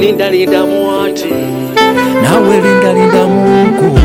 linda muwati nawe linda Mungu.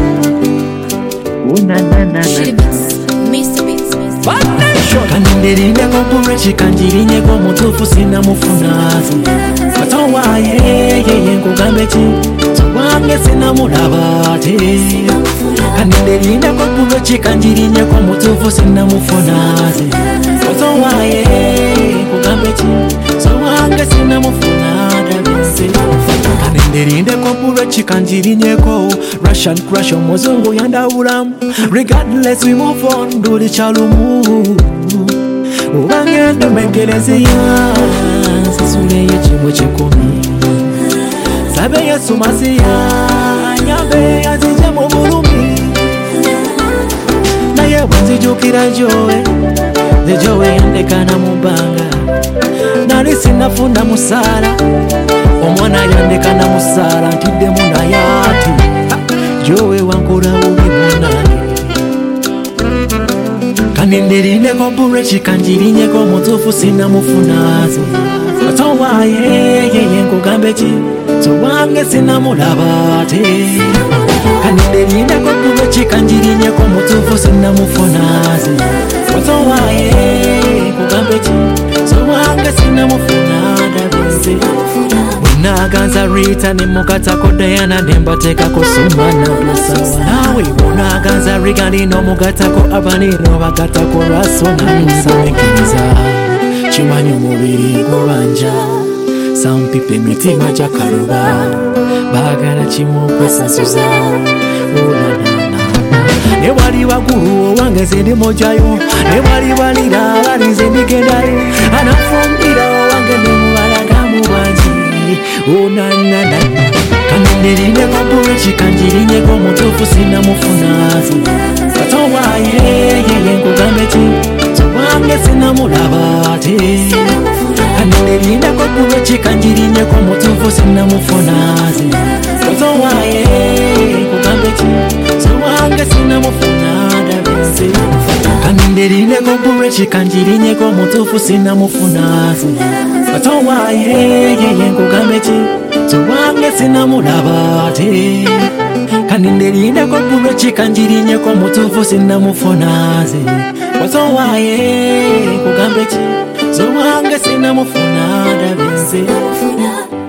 Kanindilinde kompure chikanjirinye ko mutufu sina mufunazi katowaye yeye ngugambe chi wange sina mulabate. Kanindilinde kompure chikanjirinye ko mutufu sina mufunazi katowaye ngugambe chi wange sina mufunada. Kanindilinde kompure chikanjirinye ko Russian crush omuzungu yandawulamu. Regardless we move on do the chalumu ubangendo mengelezia sisule yechimwe chikumi sabe Yesu masiya nyambe azije mu bulumi naye wanzijukira jowe yandekana mubanga nali sinafunda musala omwana yandekana musala ntidde muna yati jowe wankora ubibona. Kanindilinde kompure chikanjirinye ko mutufu sina mufunazi katowaye yeye ngugambe chi wange sina mulabate. Kanindilinde kompure chikanjirinye ko mutufu sina mufunazi katowaye ngugambe chi wange sina mufunada. Unaganza Rita ni mukata ko Diana nembateka ko Sumana Musa nawe unaganza Rigani no mugata ko Abanino bagata ko Rasona Musa chimanyo mubiri kubanja some people mitima jakaruba bagala chimukwesa suza ne wali waguru wange zindi mojayo ne wali walira bali zindi gendayo anafumbira wange ne mubalaga mubanzi. Kanindilinde kompure chikanjirinye ko mutufu sina mufunazi katowaye yeye ngugambe chi wange sina mulabate. Kanindilinde kompure chikanjirinye ko mutufu sina mufunazi katowaye ngugambe chi wange sina mufunada. Kanindilinde kompure chikanjirinye ko mutufu sina mufunazi katowaye yeye ngugambe chi wange sina mulabate. Kanindilinde kompure chikanjirinye ko mutufu sina mufunazi katowaye ngugambe chi wange sina mufunada.